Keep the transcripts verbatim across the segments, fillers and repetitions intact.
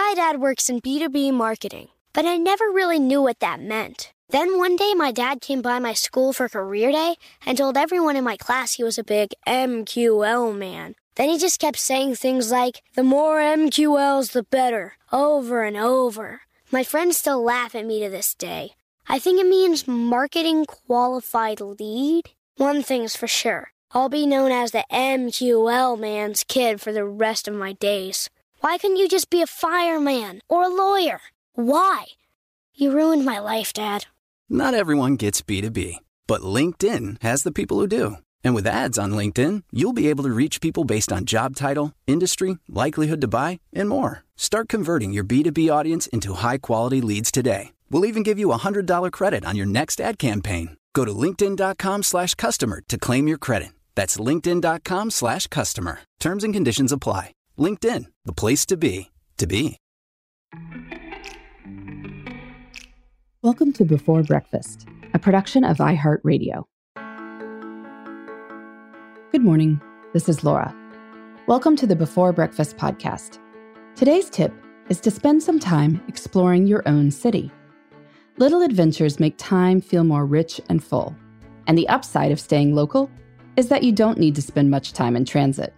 My dad works in B two B marketing, but I never really knew what that meant. Then one day my dad came by my school for career day and told everyone in my class he was a big M Q L man. Then he just kept saying things like, the more M Q Ls, the better, over and over. My friends still laugh at me to this day. I think it means marketing qualified lead. One thing's for sure, I'll be known as the M Q L man's kid for the rest of my days. Why couldn't you just be a fireman or a lawyer? Why? You ruined my life, Dad. Not everyone gets B two B, but LinkedIn has the people who do. And with ads on LinkedIn, you'll be able to reach people based on job title, industry, likelihood to buy, and more. Start converting your B two B audience into high-quality leads today. We'll even give you a one hundred dollars credit on your next ad campaign. Go to linkedin.com slash customer to claim your credit. That's linkedin.com slash customer. Terms and conditions apply. LinkedIn, the place to be, to be. Welcome to Before Breakfast, a production of iHeartRadio. Good morning, this is Laura. Welcome to the Before Breakfast podcast. Today's tip is to spend some time exploring your own city. Little adventures make time feel more rich and full, and the upside of staying local is that you don't need to spend much time in transit.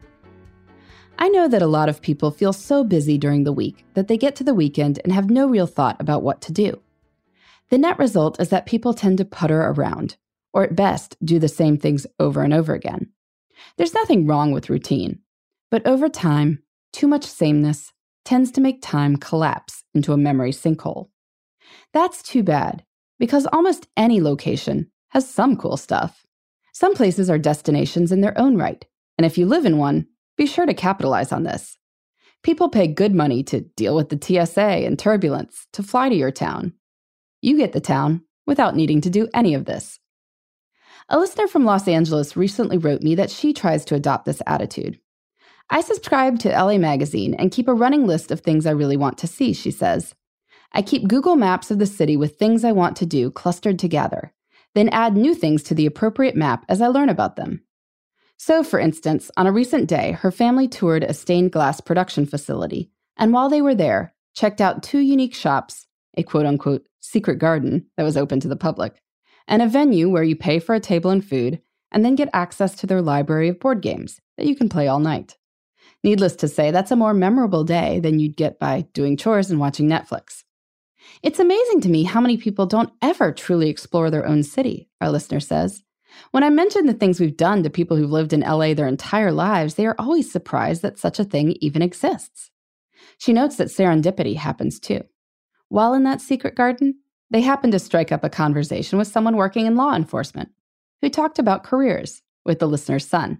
I know that a lot of people feel so busy during the week that they get to the weekend and have no real thought about what to do. The net result is that people tend to putter around, or at best, do the same things over and over again. There's nothing wrong with routine, but over time, too much sameness tends to make time collapse into a memory sinkhole. That's too bad, because almost any location has some cool stuff. Some places are destinations in their own right, and if you live in one, be sure to capitalize on this. People pay good money to deal with the T S A and turbulence to fly to your town. You get the town without needing to do any of this. A listener from Los Angeles recently wrote me that she tries to adopt this attitude. I subscribe to L A Magazine and keep a running list of things I really want to see, she says. I keep Google Maps of the city with things I want to do clustered together, then add new things to the appropriate map as I learn about them. So, for instance, on a recent day, her family toured a stained glass production facility, and while they were there, checked out two unique shops, a quote-unquote secret garden that was open to the public, and a venue where you pay for a table and food and then get access to their library of board games that you can play all night. Needless to say, that's a more memorable day than you'd get by doing chores and watching Netflix. It's amazing to me how many people don't ever truly explore their own city, our listener says. When I mention the things we've done to people who've lived in L A their entire lives, they are always surprised that such a thing even exists. She notes that serendipity happens too. While in that secret garden, they happened to strike up a conversation with someone working in law enforcement, who talked about careers with the listener's son.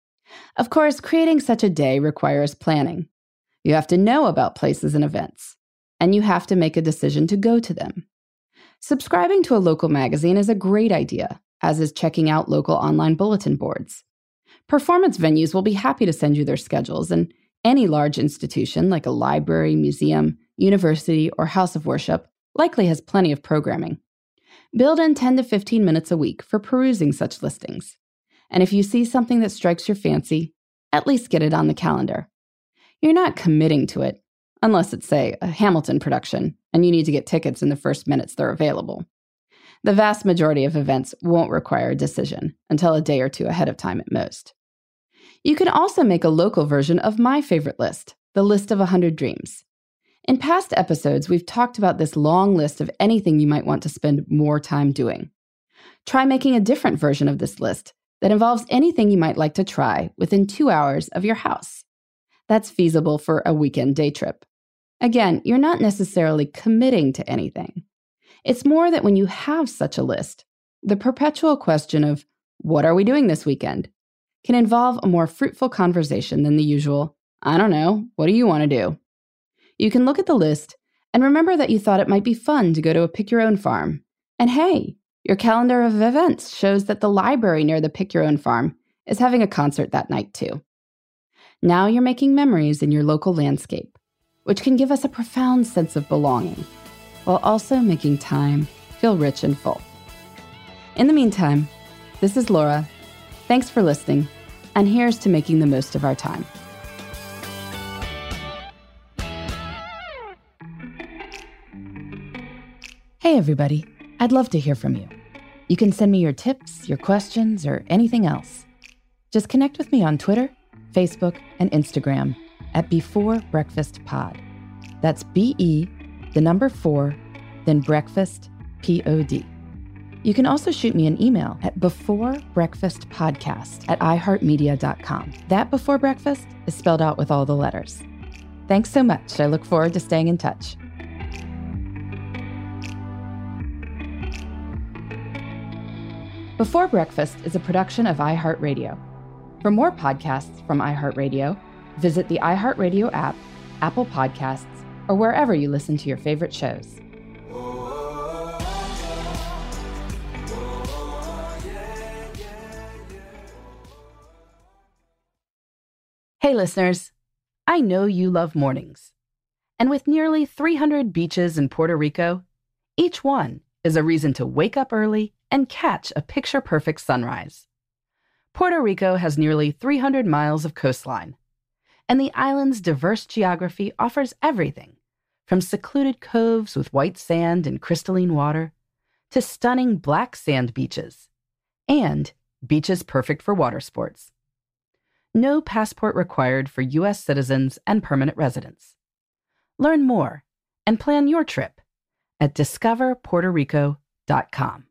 Of course, creating such a day requires planning. You have to know about places and events, and you have to make a decision to go to them. Subscribing to a local magazine is a great idea, as is checking out local online bulletin boards. Performance venues will be happy to send you their schedules, and any large institution like a library, museum, university, or house of worship likely has plenty of programming. Build in ten to fifteen minutes a week for perusing such listings. And if you see something that strikes your fancy, at least get it on the calendar. You're not committing to it, unless it's, say, a Hamilton production, and you need to get tickets in the first minutes they're available. The vast majority of events won't require a decision until a day or two ahead of time at most. You can also make a local version of my favorite list, the List of one hundred Dreams. In past episodes, we've talked about this long list of anything you might want to spend more time doing. Try making a different version of this list that involves anything you might like to try within two hours of your house. That's feasible for a weekend day trip. Again, you're not necessarily committing to anything. It's more that when you have such a list, the perpetual question of, what are we doing this weekend, can involve a more fruitful conversation than the usual, I don't know, what do you want to do? You can look at the list and remember that you thought it might be fun to go to a pick-your-own farm. And hey, your calendar of events shows that the library near the pick-your-own farm is having a concert that night too. Now you're making memories in your local landscape, which can give us a profound sense of belonging, while also making time feel rich and full. In the meantime, this is Laura. Thanks for listening, and here's to making the most of our time. Hey everybody, I'd love to hear from you. You can send me your tips, your questions, or anything else. Just connect with me on Twitter, Facebook, and Instagram at Before Breakfast Pod. That's B E, the number four, then breakfast, P O D. You can also shoot me an email at beforebreakfastpodcast at i heart media dot com. That Before Breakfast is spelled out with all the letters. Thanks so much. I look forward to staying in touch. Before Breakfast is a production of iHeartRadio. For more podcasts from iHeartRadio, visit the iHeartRadio app, Apple Podcasts, or wherever you listen to your favorite shows. Hey listeners, I know you love mornings. And with nearly three hundred beaches in Puerto Rico, each one is a reason to wake up early and catch a picture-perfect sunrise. Puerto Rico has nearly three hundred miles of coastline, and the island's diverse geography offers everything from secluded coves with white sand and crystalline water to stunning black sand beaches and beaches perfect for water sports. No passport required for U S citizens and permanent residents. Learn more and plan your trip at discover puerto rico dot com.